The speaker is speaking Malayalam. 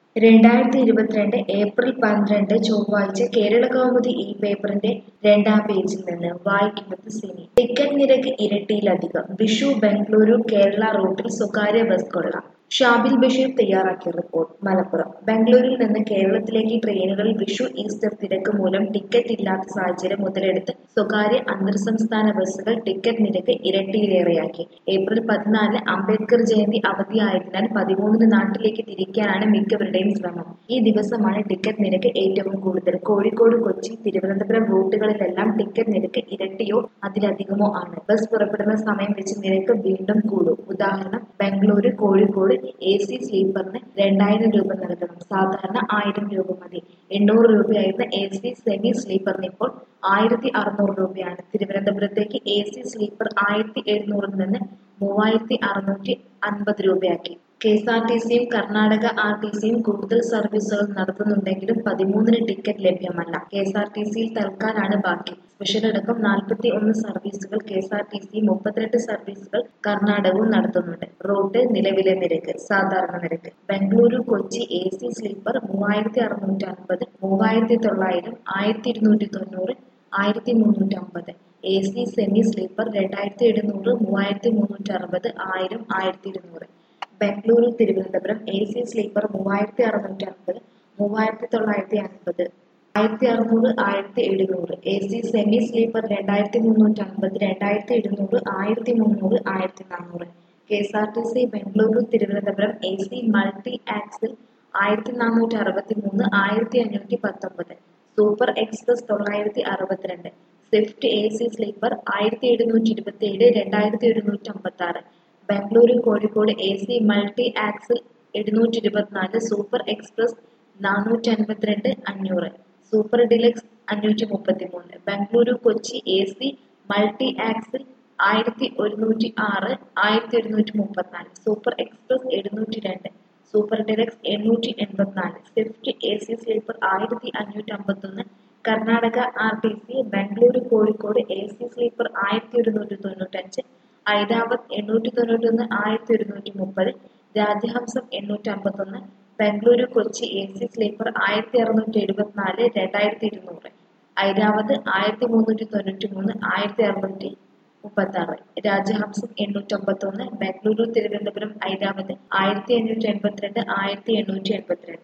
2022 ഏപ്രിൽ 12 ചൊവ്വാഴ്ച കേരളകൗമുദി ഈ പേപ്പറിന്റെ രണ്ടാം പേജിൽ നിന്ന് വായിക്കുന്നത് സിനി. ടിക്കറ്റ് നിരക്ക് ഇരട്ടിയിലധികം. വിഷു ബംഗളൂരു കേരള റൂട്ടിൽ സ്വകാര്യ ബസ് കൊള്ള. ഷാബിൽ ബഷീർ തയ്യാറാക്കിയ റിപ്പോർട്ട്. മലപ്പുറം. ബംഗളൂരുവിൽ നിന്ന് കേരളത്തിലേക്ക് ട്രെയിനുകളിൽ വിഷു ഈസ്റ്റർ തിരക്ക് മൂലം ടിക്കറ്റ് ഇല്ലാത്ത സാഹചര്യം മുതലെടുത്ത് സ്വകാര്യ അന്തർ സംസ്ഥാന ബസ്സുകൾ ടിക്കറ്റ് നിരക്ക് ഇരട്ടിയിലേറെയാക്കി. ഏപ്രിൽ 14 അംബേദ്കർ ജയന്തി അവധിയായതിനാൽ 13 നാട്ടിലേക്ക് തിരിക്കാനാണ് മിക്കവരുടെയും ശ്രമം. ഈ ദിവസമാണ് ടിക്കറ്റ് നിരക്ക് ഏറ്റവും കൂടുതൽ. കോഴിക്കോട്, കൊച്ചി, തിരുവനന്തപുരം റൂട്ടുകളിലെല്ലാം ടിക്കറ്റ് നിരക്ക് ഇരട്ടിയോ അതിലധികമോ ആണ്. ബസ് പുറപ്പെടുന്ന സമയം വെച്ച് നിരക്ക് വീണ്ടും കൂടും. ഉദാഹരണം, ബംഗളൂരു കോഴിക്കോട് AC സ്ലീപ്പറിന് 2000 രൂപ നൽകണം. സാധാരണ 1000 രൂപ മതി. 800 രൂപയായിരുന്ന AC സെമി സ്ലീപ്പറിന് ഇപ്പോൾ 1600 രൂപയാണ്. തിരുവനന്തപുരത്തേക്ക് AC സ്ലീപ്പർ 1700 നിന്ന് 3650 രൂപയാക്കി. KSRTCയും കർണാടക RTCയും കൂടുതൽ സർവീസുകൾ നടത്തുന്നുണ്ടെങ്കിലും 13-ന് ടിക്കറ്റ് ലഭ്യമല്ല. KSRTCയിൽ തൽക്കാലാണ് ബാക്കി. സ്പെഷ്യൽ അടക്കം 41 സർവീസുകൾ KSRTCയും 32 സർവീസുകൾ കർണാടകവും നടത്തുന്നുണ്ട്. റൂട്ട് നിലവിലെ നിരക്ക്. സാധാരണ നിരക്ക്. Bengaluru Kochi AC sleeper 3650, 3900, 1290, 1350. AC semi sleeper 2700, 3360, 1000, 1200. Bengaluru Thiruvananthapuram AC sleeper 3650, 3950, 1600, 1700. AC semi sleeper 2350, 2700, 1300, 1400. KSRTC Bengaluru Thiruvananthapuram AC multi axle 1463, 1519. Super express 962. Swift AC sleeper 1727, 2156. Bengaluru Kozhikode AC multi axle 724, super express 452, 500. Super deluxe 533. Bengaluru Kochi AC multi axle 1106, 1134. Super express 702, super deluxe 884. Swift AC sleeper 1551. Karnataka RTC Bengaluru Kozhikode AC sleeper 1195, Airavat 891, 1130. Rajahamsa 851. Bengaluru Kochi AC sleeper 1674, 2200. Airavat 1393, 1636. Rajahamsa 851. Bengaluru Thiruvananthapuram Airavat 1582, 1882.